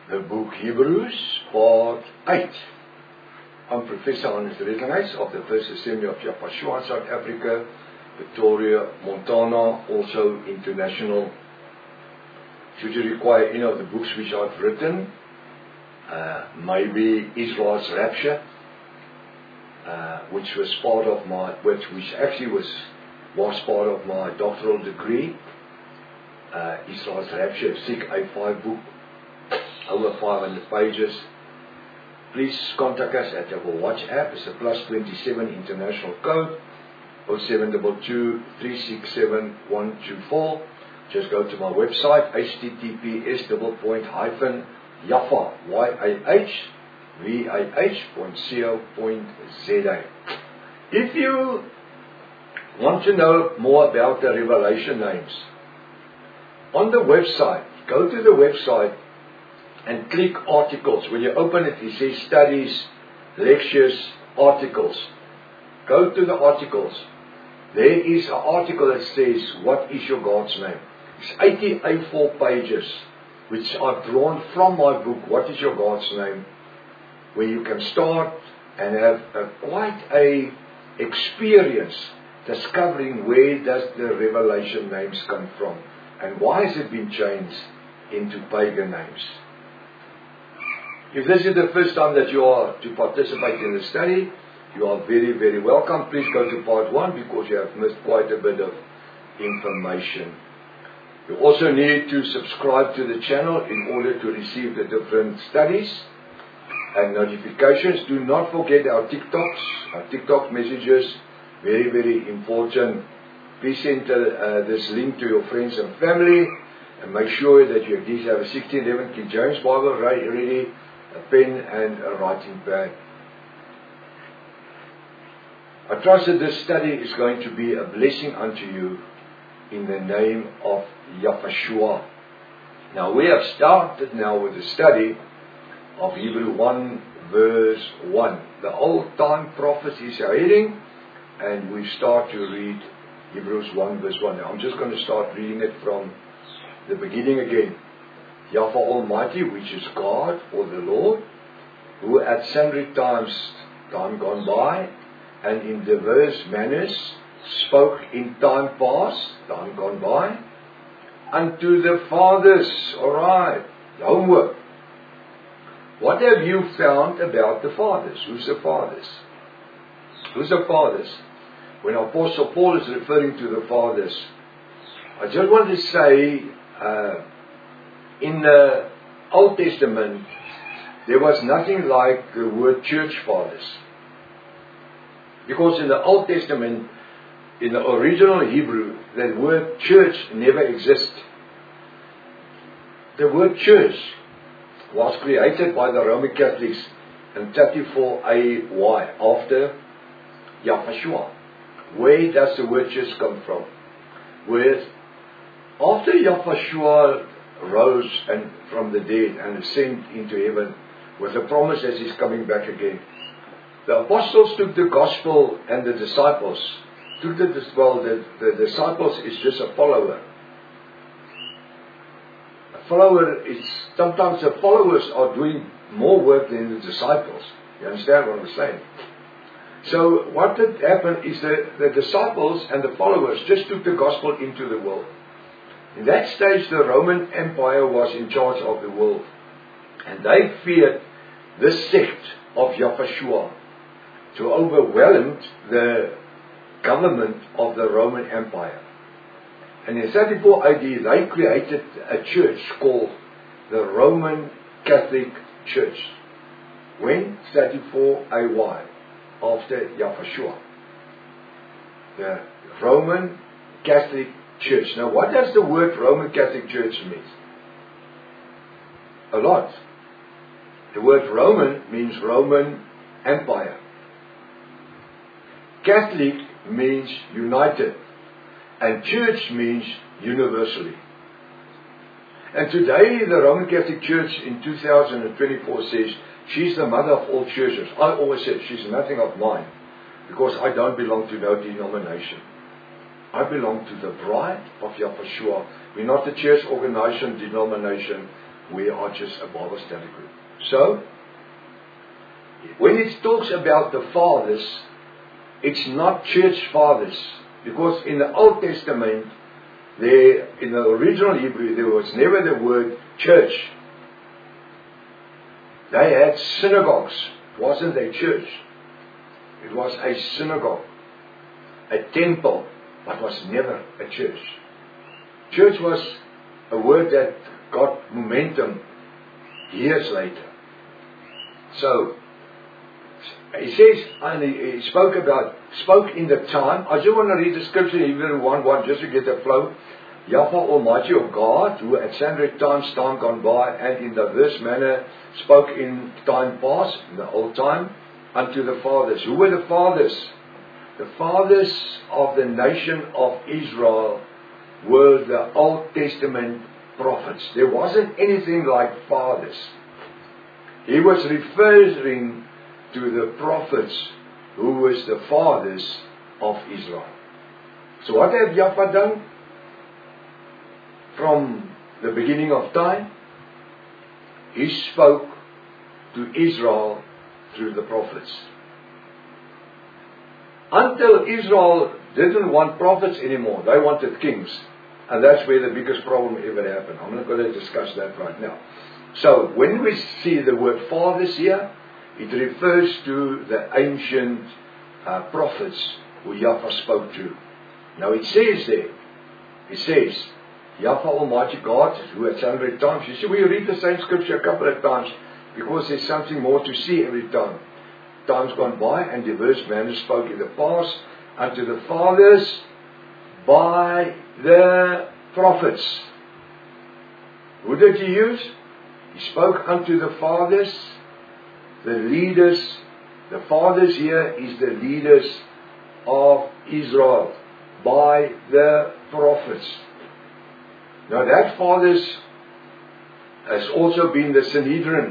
the book Hebrews, part 8. I'm Professor Hannes Redlinghuys of the First Assembly of Yapashua, South Africa, Victoria, Montana, also international. Should you require any of the books which I've written, maybe Israel's Rapture, which was part of my, which actually was part of my doctoral degree. Israel's Rapture, SIG A5 book, over 500 pages. Please contact us at our WhatsApp. It's a +27 international code, 0722 367 124. Just go to my website, https://yahvah.co.za. If you want to know more about the Revelation names, on the website, go to the website and click articles. When you open it, it says studies, lectures, articles. Go to the articles. There is an article that says, what is your God's name? It's 80 A4 pages, which I've drawn from my book, What is Your God's Name? Where you can start and have quite a experience discovering where does the Revelation names come from and why has it been changed into pagan names. If this is the first time that you are to participate in the study, you are very, very welcome. Please go to part 1 because you have missed quite a bit of information. You also need to subscribe to the channel in order to receive the different studies and notifications. Do not forget our TikToks, our TikTok messages, very, very important. Please send this link to your friends and family and make sure that you at least have a 1611 King James Bible ready, a pen and a writing pad. I trust that this study is going to be a blessing unto you in the name of Yapashua. Now we have started now with the study of Hebrew 1 verse 1. The old time prophecies are heading and we start to read Hebrews 1 verse 1. Now I'm just going to start reading it from the beginning again. Yahweh Almighty, which is God or the Lord, who at sundry times, time gone by, and in diverse manners spoke in time past, time gone by, unto the fathers. Alright, homework. What have you found about the fathers? Who's the fathers? Who's the fathers? When Apostle Paul is referring to the fathers, I just want to say, in the Old Testament, there was nothing like the word church fathers. Because in the Old Testament, in the original Hebrew, the word church never existed. The word church was created by the Roman Catholics in 34 AY, after Yapashua. Where does the word church come from? Where after Yapashua rose and from the dead and ascended into heaven with the promise that he's coming back again, the apostles took the gospel and the disciples took the disciples is just a follower. A follower is, sometimes the followers are doing more work than the disciples. You understand what I'm saying? So what had happened is that the disciples and the followers just took the gospel into the world. In that stage, the Roman Empire was in charge of the world. And they feared this sect of Yapashua to overwhelm the government of the Roman Empire. And in 34 AD, they created a church called the Roman Catholic Church. When? 34 AY, after Yapashua. The Roman Catholic Church. Now, what does the word Roman Catholic Church mean? A lot. The word Roman means Roman Empire. Catholic means united. And church means universally. And today, the Roman Catholic Church in 2024 says, she's the mother of all churches. I always said, she's nothing of mine, because I don't belong to no denomination. I belong to the bride of Yapashua. We're not a church organization, denomination. we are just a Bible study group. So, when it talks about the fathers, it's not church fathers, because in the Old Testament, in the original Hebrew, there was never the word church. They had synagogues. It wasn't a church. It was a synagogue, a temple, but was never a church. Church was a word that got momentum years later. So, he says, and he spoke in the time. I just want to read the scripture, Hebrews 1:1, just to get the flow. Yahweh Almighty of God, who at sundry times, time gone by, and in diverse manner spoke in time past, in the old time, unto the fathers. Who were the fathers? The fathers of the nation of Israel were the Old Testament prophets. There wasn't anything like fathers. He was referring to the prophets who was the fathers of Israel. So what had Yahweh done? From the beginning of time, He spoke to Israel through the prophets. Until Israel didn't want prophets anymore, they wanted kings. And that's where the biggest problem ever happened. I'm not going to discuss that right now. So, when we see the word fathers here, it refers to the ancient prophets who Yahweh spoke to. Now it says there, it says, Yahweh Almighty God, who at sundry times, you see, we read the same scripture a couple of times, because there's something more to see every time. Times gone by, and diverse manners spoke in the past, unto the fathers by the prophets. Who did He use? He spoke unto the fathers, the leaders. The fathers here is the leaders of Israel by the prophets. Now that fathers has also been the Sanhedrin,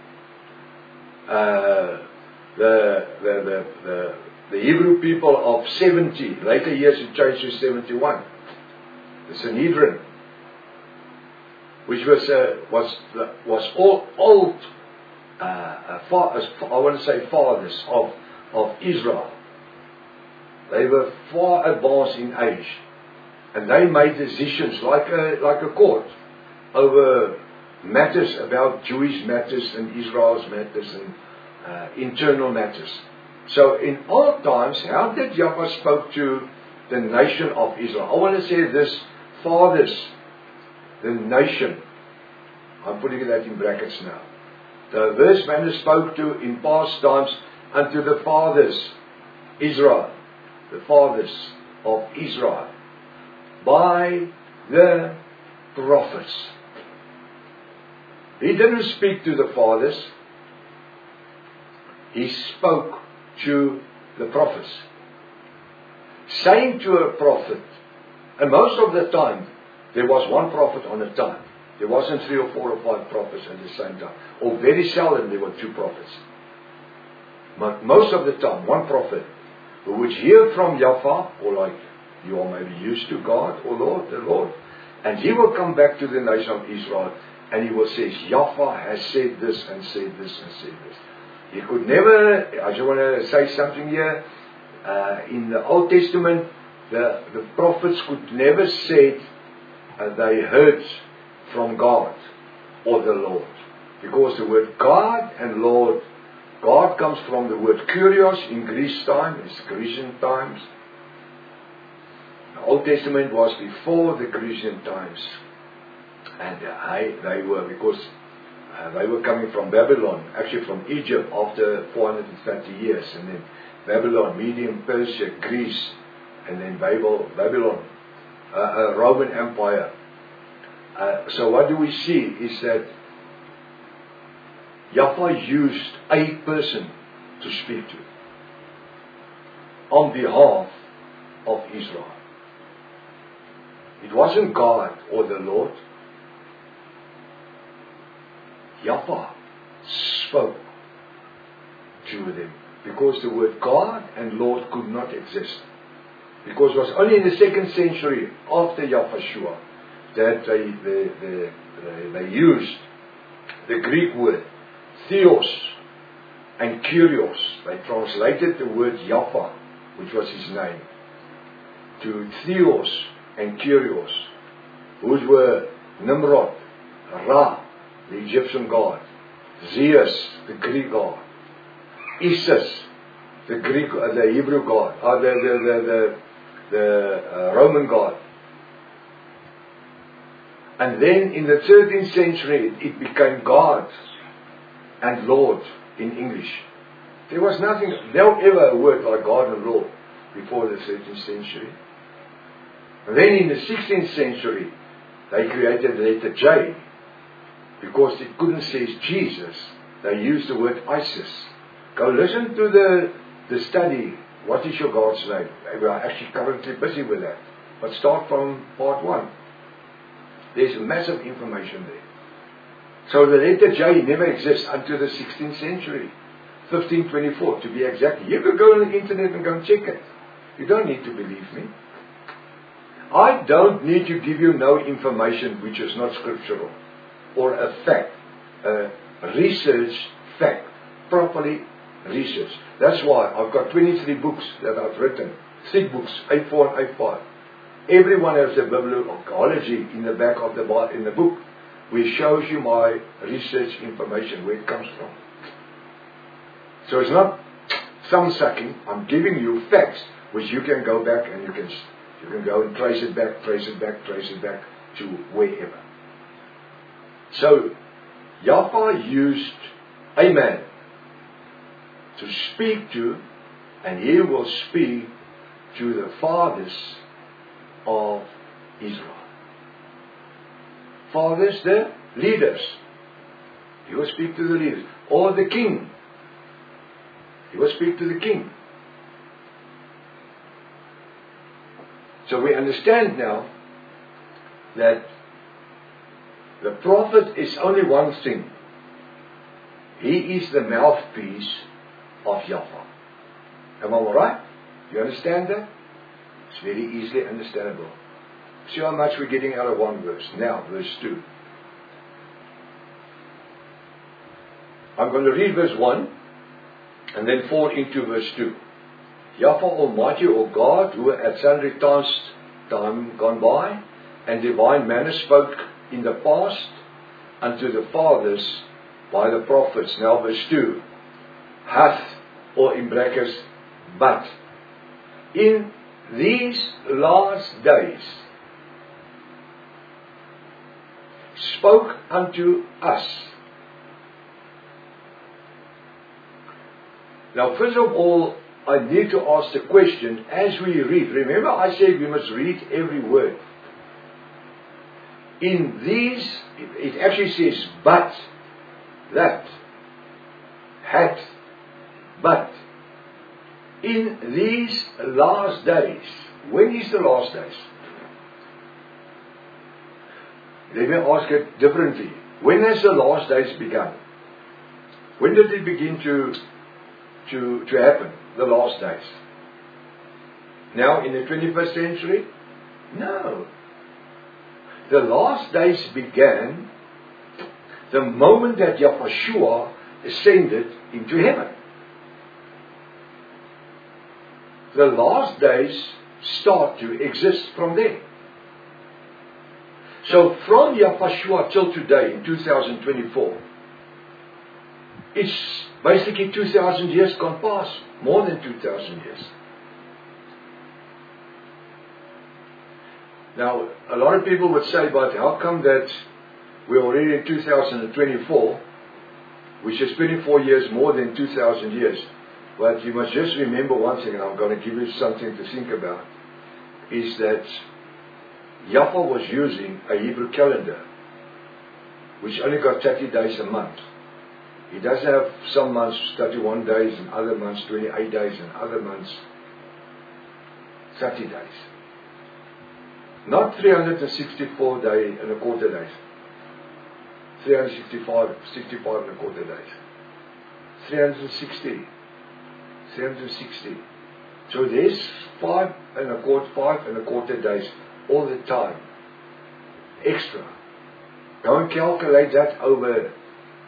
the Hebrew people of 70. Later years it changed to 71. The Sanhedrin, which was all old. I want to say fathers of Israel. They were far advanced in age, and they made decisions like a court over matters about Jewish matters and Israel's matters and internal matters. So in old times, how did Yahweh spoke to the nation of Israel? I want to say this: fathers, the nation. I'm putting that in brackets now. The verse man spoke to in past times unto the fathers, Israel, the fathers of Israel, by the prophets. He didn't speak to the fathers. He spoke to the prophets. Saying to a prophet, and most of the time, there was one prophet on a time. There wasn't 3 or 4 or 5 prophets at the same time. Or very seldom there were 2 prophets. But most of the time, one prophet who would hear from Yahweh, or like you are maybe used to God, or Lord, the Lord, and he will come back to the nation of Israel, and he will say, Yahweh has said this, and said this, and said this. He could never, I just want to say something here, in the Old Testament, the prophets could never say they heard from God or the Lord. Because the word God and Lord, God comes from the word kurios in Greece time, it's Grecian times. The Old Testament was before the Grecian times. And they were coming from Babylon, actually from Egypt after 430 years. And then Babylon, Medium Persia, Greece, and then Babylon, Roman Empire. So what do we see is that Yahweh used a person to speak to on behalf of Israel. It wasn't God or the Lord. Yahweh spoke to them because the word God and Lord could not exist. Because it was only in the 2nd century after Yahushua that they used the Greek word, theos and kurios. They translated the word Jaffa, which was his name, to theos and kurios, whose were Nimrod, Ra, the Egyptian god, Zeus, the Greek god, Isis, the Hebrew god, the Roman god. And then in the 13th century it became God and Lord in English. There was no ever a word like God and Lord before the 13th century. And then in the 16th century they created the letter J, because it couldn't say Jesus. They used the word Isis. Go listen to the study, What is Your God's Name? We are actually currently busy with that. But start from part 1. There's massive information there. So the letter J never exists until the 16th century. 1524 to be exact. You could go on the internet and go and check it. You don't need to believe me. I don't need to give you no information which is not scriptural or a fact, a research fact, properly researched. That's why I've got 23 books that I've written, thick books, A4 and A5. Everyone has a bibliology in the back of the book, which shows you my research information, where it comes from. So it's not thumb sucking. I'm giving you facts which you can go back and you can go and trace it back to wherever. So Jaffa used a man to speak to, and he will speak to the fathers of Israel. Fathers, the leaders. He will speak to the leaders. Or the king. He will speak to the king. So we understand now that the prophet is only one thing. He is the mouthpiece of Jaffa. Am I all right? You understand that? It's very easily understandable. See how much we're getting out of one verse. Now, verse 2. I'm going to read verse 1 and then fall into verse 2. Jaffa Almighty, O God, who at sundry times time gone by, and divine manner spoke in the past unto the fathers by the prophets. Now verse 2. Hath, or in brackets, but in these last days spoke unto us. Now first of all, I need to ask the question as we read. Remember I said we must read every word. In these, it actually says but, that, had, but. In these last days. When is the last days? Let me ask it differently. When has the last days begun? When did it begin to happen? The last days. Now in the 21st century? No. The last days began the moment that Yahushua ascended into heaven. The last days start to exist from there. So from Yahushua till today in 2024, it's basically 2,000 years gone past. More than 2,000 years. Now, a lot of people would say, but how come that we're already in 2024, which is 24 years more than 2,000 years? But you must just remember one thing, and I'm going to give you something to think about, is that Jaffa was using a Hebrew calendar, which only got 30 days a month. He doesn't have some months 31 days, and other months 28 days, and other months 30 days. Not 364 days and a quarter days. 365 and a quarter days. 360. So there's 5 and a quarter days all the time. Extra. Go and calculate that over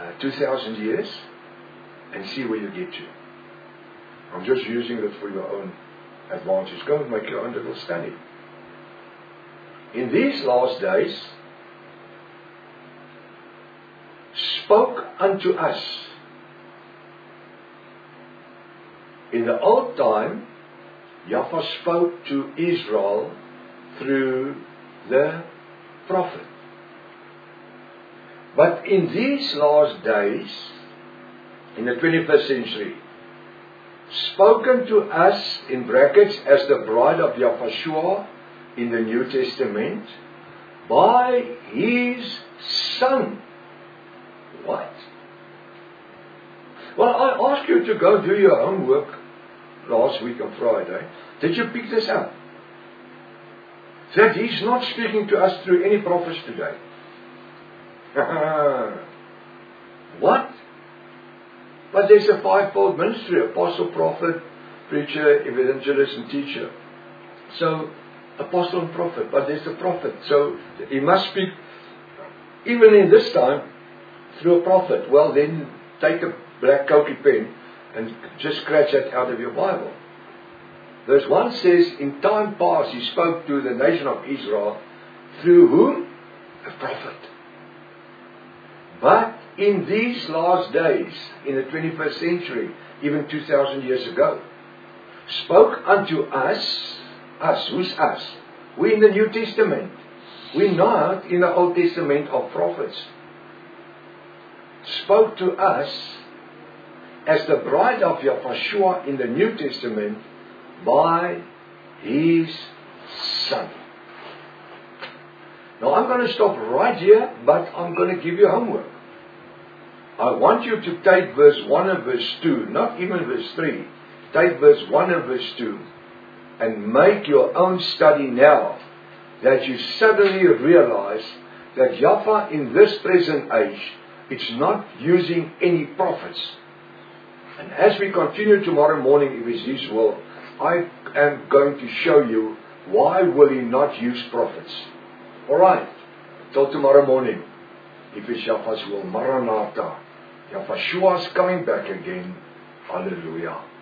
2,000 years and see where you get to. I'm just using it for your own advantage. Go and make your own little study. In these last days, spoke unto us. In the old time, Yahweh spoke to Israel through the prophet. But in these last days, in the 21st century, spoken to us, in brackets, as the bride of Yahushua in the New Testament, by His Son. What? Well, I asked you to go do your homework last week on Friday. Did you pick this up? That He's not speaking to us through any prophets today. What? But there's a fivefold ministry: apostle, prophet, preacher, evangelist, and teacher. So, apostle and prophet, but there's a prophet. So, he must speak, even in this time, through a prophet. Well, then, take a black Koki pen and just scratch that out of your Bible. Verse 1 says, in time past He spoke to the nation of Israel through whom? A prophet. But in these last days, in the 21st century, even 2,000 years ago, spoke unto us. Us, who's us? We in the New Testament. We're not in the Old Testament of prophets. Spoke to us as the bride of Yahushua in the New Testament by His Son. Now I'm going to stop right here, but I'm going to give you homework. I want you to take verse 1 and verse 2, not even verse 3. Take verse 1 and verse 2 and make your own study now, that you suddenly realize that Yahweh in this present age, it's not using any prophets. And as we continue tomorrow morning, if it's His will, I am going to show you why will He not use prophets. Alright, till tomorrow morning. If it's Yahweh's will, Maranatha. Yahushua is coming back again. Hallelujah.